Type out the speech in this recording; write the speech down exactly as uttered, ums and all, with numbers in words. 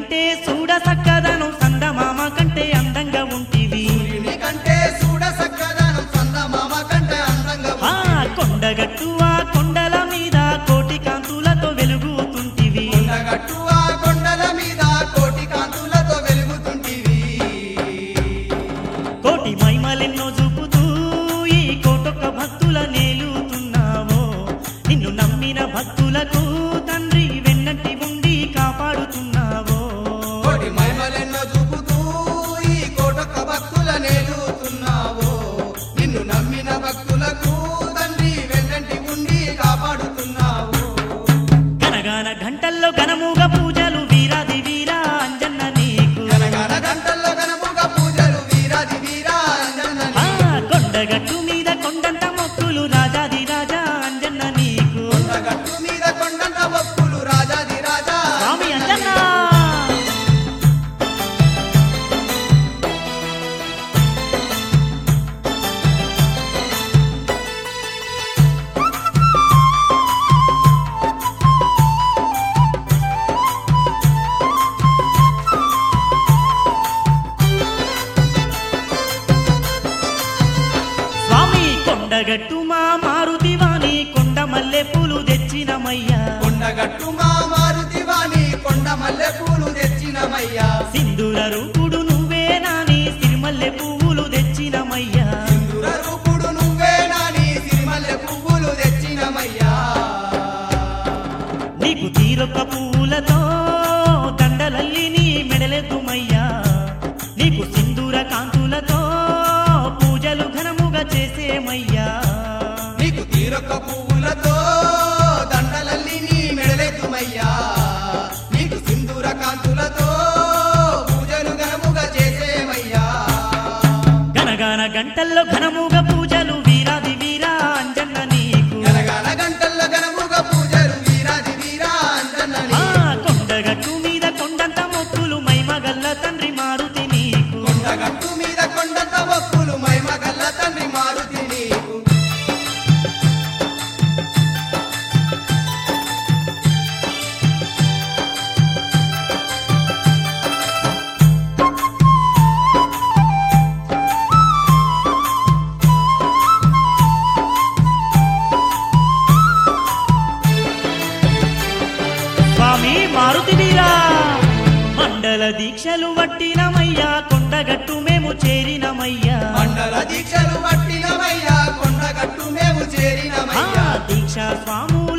కంటే చూడ సక్కదనం సందమామ కంటే అందంగా ఉంటివి సూర్యుని కంటే చూడ సక్కదనం చందమామ కంటే అందంగా ఆ కొండగట్టు ఆ కొండల మీద కోటి కాంతులతో వెలుగుతుంటివి కొండగట్టు ఆ కొండల మీద కోటి కాంతులతో వెలుగుతుంటివి కోటి మహిమలెన్నో చూపుతూ ఈ కోటొక్క భక్తుల నేలుతున్నావో నిన్ను నమ్మిన భక్తులకు తండ్రి వెన్నంటి ఉండి కాపాడుతున్నావో కోటి మహిమలెన్నో చూపుతూ ఈ కోటొక్క భక్తుల నేలుతున్నావో నిన్ను నమ్మిన భక్తులకు తండ్రి వెన్నంటి ఉండి కాపాడుతున్నావు గనగాన గంటల్లో గనముగా పూజలు వీరాది వీరా అంజన్న నీకు గనగన గంటల్లో గనముగా పూజలు వీరాది వీరా అంజన్న ఆ నీకు. కొండగట్టు మీద కొండంత మొక్కులు రాజాది రాజా అంజన్న నీకు కొండగట్టు మీద కొండంత భక్తులు రాజాది రాజా స్వామి అంజన్న స్వామి కొండగట్టు మా మారుతివాణి కొండ మల్లె పూలు తెచ్చినమయ్యా కొండగట్టు మా మారుతివాణి కొండ మల్లె పూలు తెచ్చినమయ్యా సింధూర రూపుడు నువ్వే నాని సిరిమల్లె పువ్వులు తెచ్చినమయ్యా సింధూర రూపుడు నువ్వే నాని సిరిమల్లె పువ్వులు తెచ్చినమయ్యా నీకు తీరొక్క పువ్వులతో దండలల్లి నీ మెడలెద్దుమయ్యా నీకు సింధూర కాంతులతో పూజలు ఘనముగా చేసేమయ్యా నీకు తీరొక్క పువ్వులతో దండలల్లి నీ మెడలెత్తుమయ్యా నీకు సింధూర కాంతులతో పూజలు ఘనముగా చేసేమయ్యా గనగాన గంటల్లో ఘనముగా పూజలు వీరాది వీరా అంజన్న నీకు గనగన గంటల్లో ఘనముగా పూజలు వీరాది వీరా అంజన్న ఆ నీకు. కొండగట్టు మీద కొండంత మొక్కులు మైమగల్ల తండ్రి మారుతి నీకు కొండగట్టు మీద కొండంత భక్తులు మైమగల్ల తండ్రి మారుతి నీకు స్వామి మారుతి వీరా మండల దీక్షలు వట్టినమయ్యా కొండగట్టు మేము చేరినమయ్యా మండల దీక్షలు పట్టినమయ్యా కొండగట్టు మేము ఆ చేరినమయ్యా దీక్ష స్వాము